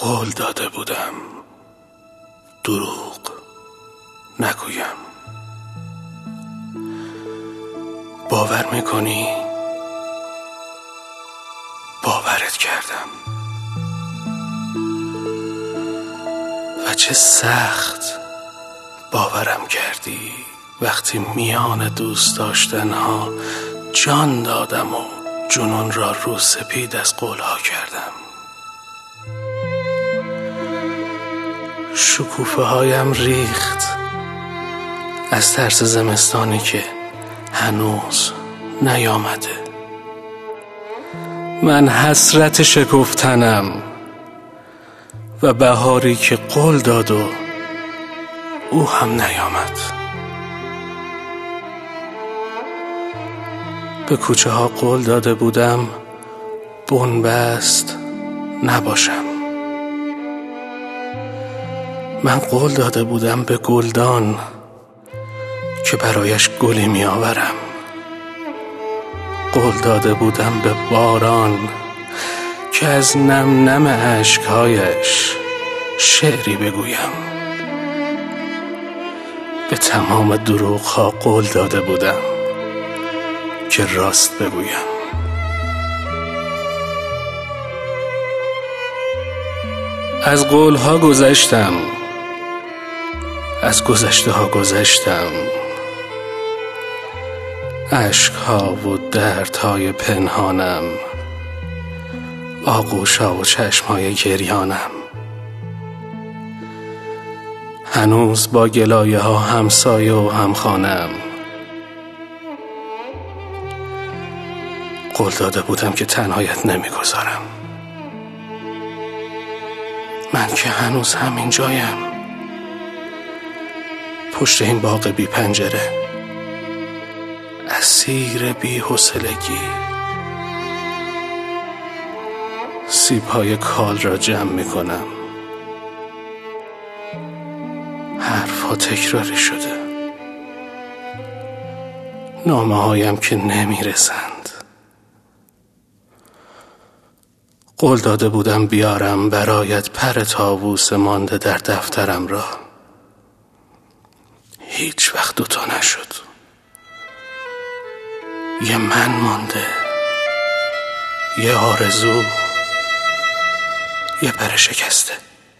قول داده بودم دروغ نگویم. باور میکنی؟ باورت کردم و چه سخت باورم کردی وقتی میان دوست داشتنها جان دادم و جنون را رو سپید از قولها کردم. شکوفه هایم ریخت از ترس زمستانی که هنوز نیامده. من حسرت شکفتنم و بهاری که قول داد و او هم نیامد. به کوچه ها قول داده بودم بنبست نباشم. من قول داده بودم به گلدان که برایش گلی می آورم. قول داده بودم به باران که از نم نم اشکهایش شعری بگویم. به تمام دروغ ها قول داده بودم که راست بگویم. از قول ها گذشتم، از گذشته ها گذشتم. اشک ها و درد های پنهانم، آغوش ها و چشم های گریانم. هنوز با گلایه ها همسایه و همخانم. قول داده بودم که تنهایت نمیگذارم. من که هنوز همین جایم، پشت این باغ بی پنجره، اسیر بی حوصلگی. سیب‌های کال را جمع می‌کنم. حرف‌ها تکراری شده، نامه‌هایم که نمی‌رسند. قول داده بودم بیارم برایت پر طاووس مانده در دفترم را. هیچ وقت دوتا نشد. یه من مانده، یه آرزو، یه پر شکسته.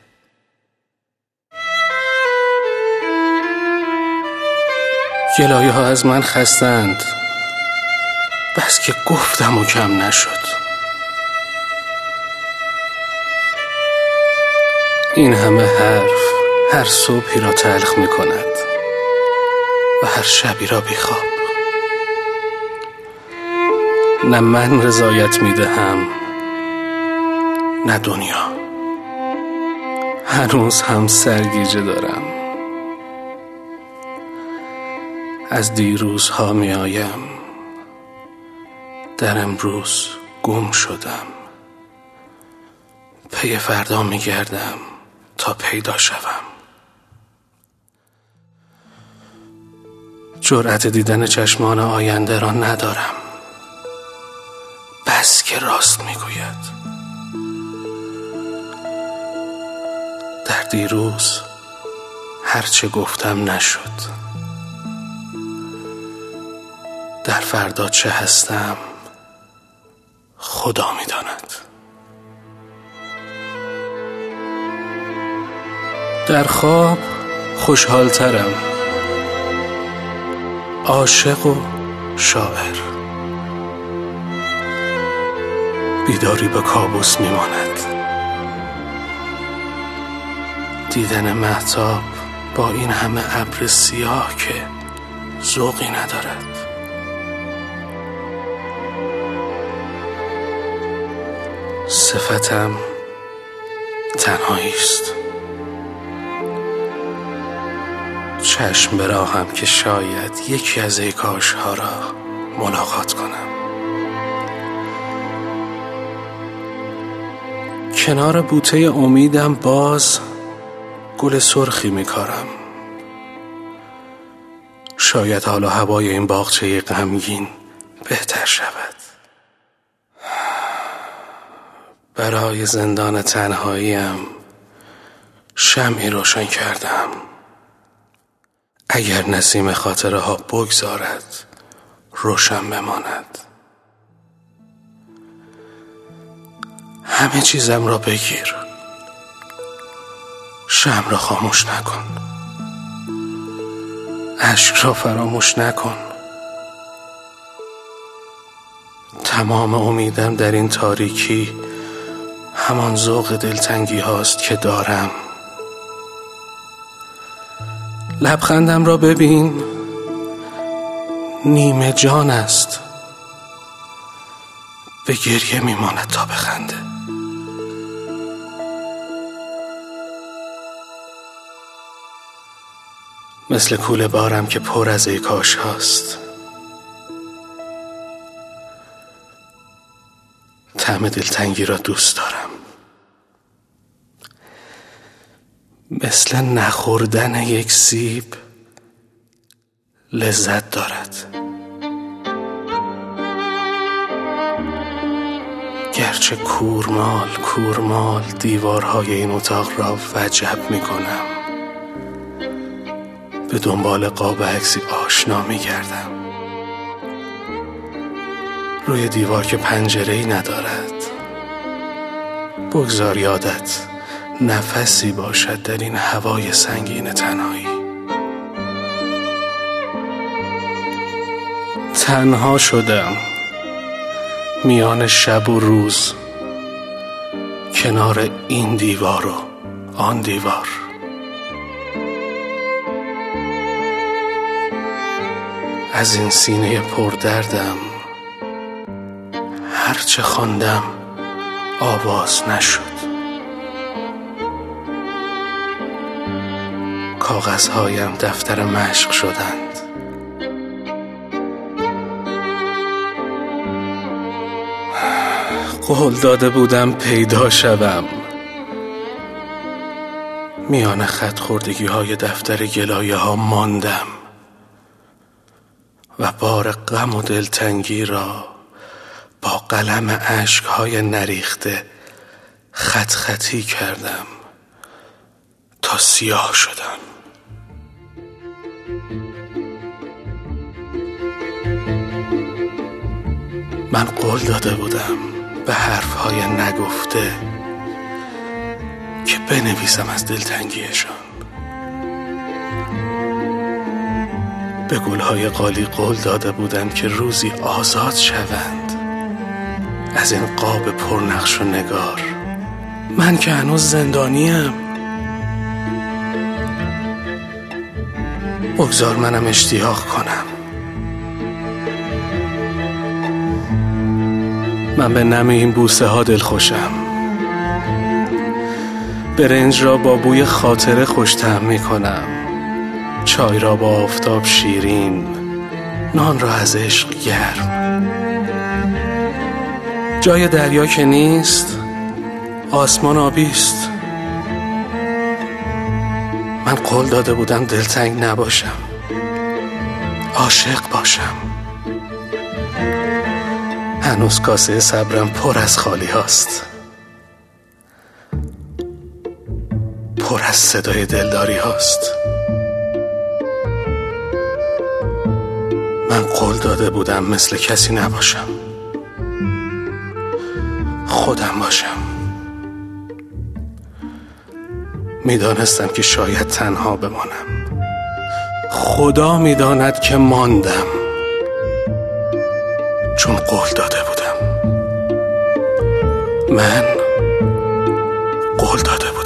گلایه ها از من خستند، بس که گفتم و کم نشد. این همه حرف هر صبحی را تلخ می کند و هر شبی را بی خواب. نه من رضایت می دهم نه دنیا. هنوز هم سرگیجه دارم. از دیروزها می آیم، در امروز گم شدم. پی فردا می گردم تا پیدا شوم. جرأت دیدن چشمان آینده را ندارم، بس که راست میگوید. در دیروز هرچه گفتم نشد. در فردا چه هستم خدا میداند. در خواب خوشحالترم، عاشق و شاعر. بیداری به کابوس میماند. دیدن مهتاب با این همه ابر سیاه که ذوقی ندارد. صفتم تنهایی است. چشم به راهم که شاید یکی از ای کاش ها را ملاقات کنم. کنار بوته امیدم باز گل سرخی میکارم. شاید حالا هوای این باغچه غمگین بهتر شود. برای زندان تنهاییم شمعی روشن کردم. اگر نسیم خاطره ها بگذارد روشن بماند. همه چیزم را بگیر، شمع را خاموش نکن، اشک را فراموش نکن. تمام امیدم در این تاریکی همان ذوق دلتنگی هاست که دارم. لبخندم را ببین، نیمه جان است، به گریه میماند تا بخنده. مثل کوله بارم که پر از ای کاش هاست. طعم دلتنگی را دوست دارم، مثل نخوردن یک سیب لذت دارد. گرچه کورمال دیوارهای این اتاق را وجب می کنم، به دنبال قاب عکسی آشنا می گردم. روی دیوار که پنجره‌ای ندارد. بگذار یادت نفسی باشد در این هوای سنگین تنهایی. تنها شدم میان شب و روز، کنار این دیوار و آن دیوار. از این سینه پردردم هرچه خواندم آواز نشد. کاغذهایم دفتر مشق شدند. قول داده بودم پیدا شوم. میان خط خوردگی های دفتر گلایه ها ماندم و بار غم و دلتنگی را با قلم اشک‌های نریخته خط خطی کردم تا سیاه شدم. من قول داده بودم به حرف‌های نگفته که بنویسم از دلتنگیشان. به گل‌های قالی قول داده بودم که روزی آزاد شوند از این قاب پرنقش و نگار. من که هنوز زندانیم. بگذار منم اشتیاق کنم. من به نم این بوسه ها دل خوشم. برنج را با بوی خاطره خوش طعم می کنم. چای را با آفتاب شیرین، نان را از عشق گرم. جای دریا که نیست، آسمان آبیست. من قول داده بودم دلتنگ نباشم، عاشق باشم. هنوز کاسه صبرم پر از خالی هاست، پر از صدای دلداری هاست. من قول داده بودم مثل کسی نباشم، خودم باشم. میدانستم که شاید تنها بمانم. خدا میداند که ماندم، چون قول داده بودم. من قول داده بودم.